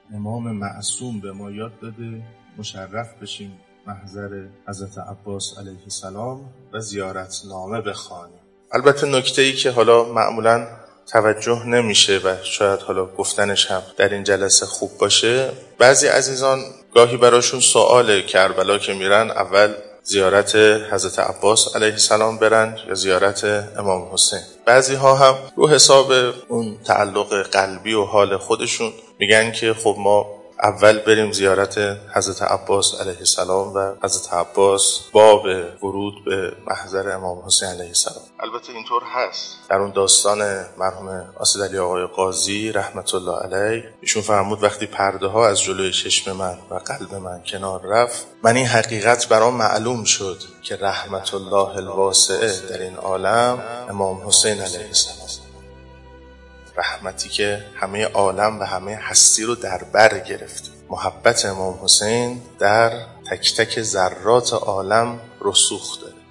امام معصوم به ما یاد داده مشرف بشیم محضر حضرت عباس علیه السلام و زیارتنامه بخوانیم. البته نکته‌ای که حالا معمولاً توجه نمیشه و شاید حالا گفتنش هم در این جلسه خوب باشه، بعضی عزیزان گاهی براشون سوال کربلا که میرن اول زیارت حضرت عباس علیه السلام برن یا زیارت امام حسین. بعضی ها هم رو حساب اون تعلق قلبی و حال خودشون میگن که خب ما اول بریم زیارت حضرت عباس علیه السلام و حضرت عباس باب ورود به محضر امام حسین علیه السلام. البته اینطور هست. در اون داستان مرحوم اسد علی آقای قاضی رحمت الله علیه ایشون فرمود وقتی پرده ها از جلوی چشم من و قلب من کنار رفت، من این حقیقت برام معلوم شد که رحمت الله الواسعه در این عالم امام حسین علیه السلام، رحمتی که همه عالم و همه هستی رو در بر گرفت. محبت امام حسین در تک تک ذرات عالم رسوخ داره.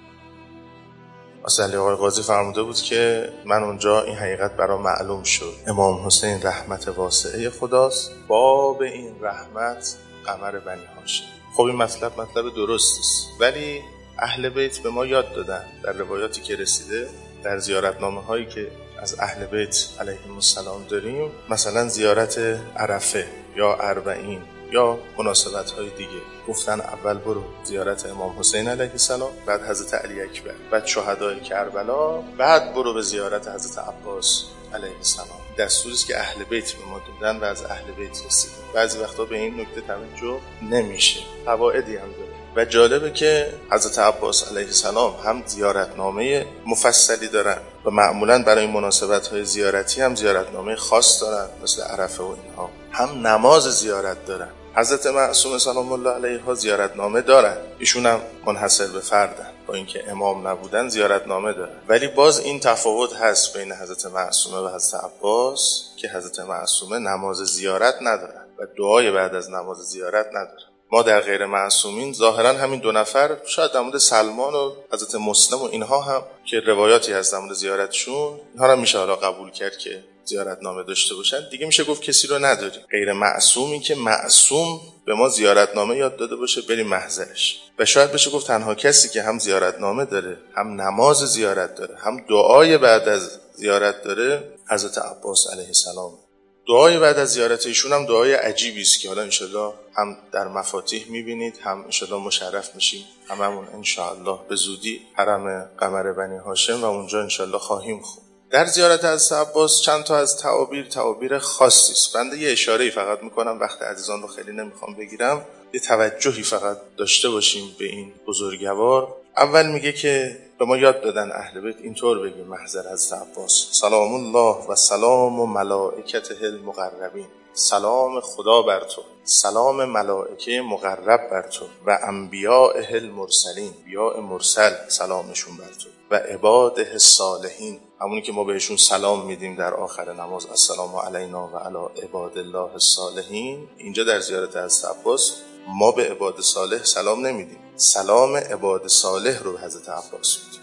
اسد علی آقای قاضی فرموده بود که من اونجا این حقیقت برام معلوم شد، امام حسین رحمت واسعه خداست، باب این رحمت قمر بنی هاشم. خب این مطلب درستی است، ولی اهل بیت به ما یاد دادن در روایاتی که رسیده در زیارتنامه هایی که از اهل بیت علیهم السلام داریم، مثلا زیارت عرفه یا اربعین یا مناسبت های دیگه، گفتن اول برو زیارت امام حسین علیه السلام، بعد حضرت علی اکبر، بعد شهدای کربلا، بعد برو به زیارت حضرت عباس علیه السلام. دستوری است که اهل بیت به ما دادن و از اهل بیت رسیده. بعضی وقتا به این نکته توجه نمیشه، فوایدی هم داره. و جالبه که حضرت عباس علیه السلام هم زیارتنامه مفصلی دارن و معمولاً برای مناسبت‌های زیارتی هم زیارتنامه خاص دارن مثل عرفه و اینها، هم نماز زیارت دارن. حضرت معصوم سلام الله علیه زیارتنامه دارن، ایشون هم منحصر به فردن، با اینکه امام نبودن زیارتنامه دارن. ولی باز این تفاوت هست بین حضرت معصومه و حضرت عباس که حضرت معصومه نماز زیارت ندارن و دعای بعد از نماز زیارت ندارن. ما در غیر معصومین ظاهرا همین دو نفر، شاید در مورد سلمان و حضرت مسلم و اینها هم که روایاتی هست در مورد زیارتشون، اینها را میشه حالا قبول کرد که زیارتنامه داشته باشن، دیگه میشه گفت کسی رو نداریم. غیر معصومی که معصوم به ما زیارتنامه یاد داده باشه بریم محضرش، و شاید بشه گفت تنها کسی که هم زیارتنامه داره، هم نماز زیارت داره، هم دعای بعد از زیارت داره، حضرت عباس علیه السلام. دعای بعد از زیارت ایشون هم دعای عجیبی است که حالا انشالله هم در مفاتیح میبینید، هم انشالله مشرف میشیم هممون انشالله به زودی حرم قمر بنی هاشم و اونجا انشالله خواهیم خوند. در زیارت از عباس چند تا از تعابیر خاصی است. بنده یه اشاره‌ای فقط میکنم، وقت عزیزان رو خیلی نمیخوام بگیرم، یه توجهی فقط داشته باشیم به این بزرگوار. اول میگه که به ما یاد دادن اهل بیت اینطور بگیم محضر حضرت عباس: سلام الله و سلام و ملائکته المقربین، سلام خدا بر تو، سلام ملائکه مقرب بر تو و انبیاء المرسلین، انبیاء مرسل سلامشون بر تو و عباده الصالحین، همونی که ما بهشون سلام میدیم در آخر نماز، السلام علینا و علی عباد الله الصالحین. اینجا در زیارت حضرت عباس ما به عباد صالح سلام نمیدیم، سلام عباد صالح رو به حضرت عباس میدیم.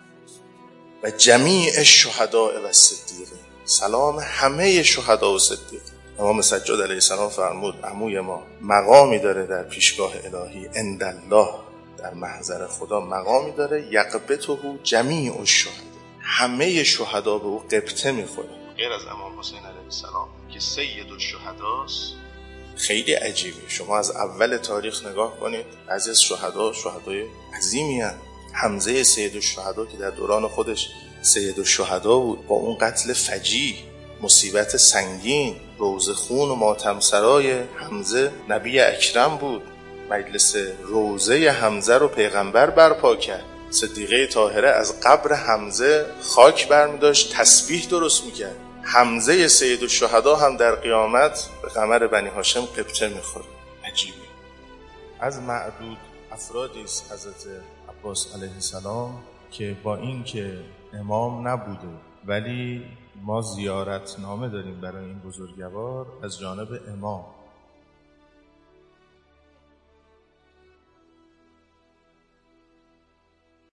و جمیع الشهداء و الصدیقین، سلام همه شهدا و صدیقین. امام سجاد علیه السلام فرمود عموی ما مقامی داره در پیشگاه الهی، عند الله، در محضر خدا مقامی داره، یقبته جمیع الشهدا، همه شهدا به او قبطه میخوره، غیر از امام حسین علیه السلام که سید الشهداست. خیلی عجیبه. شما از اول تاریخ نگاه کنید، بعضی از شهدای عظیمی هستند. حمزه سید الشهدا که در دوران خودش سید الشهدا بود، با اون قتل فجیع، مصیبت سنگین، روضه خون و ماتم سرای حمزه نبی اکرم بود، مجلس روضه حمزه رو پیغمبر برپا کرد. صدیقه طاهره از قبر حمزه خاک برمی داشت، تسبیح درست میکرد. حمزه سید الشهدا هم در قیامت به قمر بنی هاشم قبطه میخوره. عجیبه. از معدود افرادی است حضرت عباس علیه السلام که با این که امام نبوده ولی ما زیارتنامه داریم برای این بزرگوار از جانب امام.